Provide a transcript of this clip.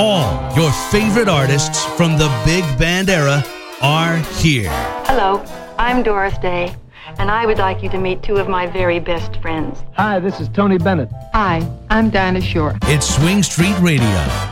All your favorite artists from the big band era are here. Hello, I'm Doris Day, and I would like you to meet two of my very best friends. Hi, this is Tony Bennett. Hi, I'm Dinah Shore. It's Swing Street Radio.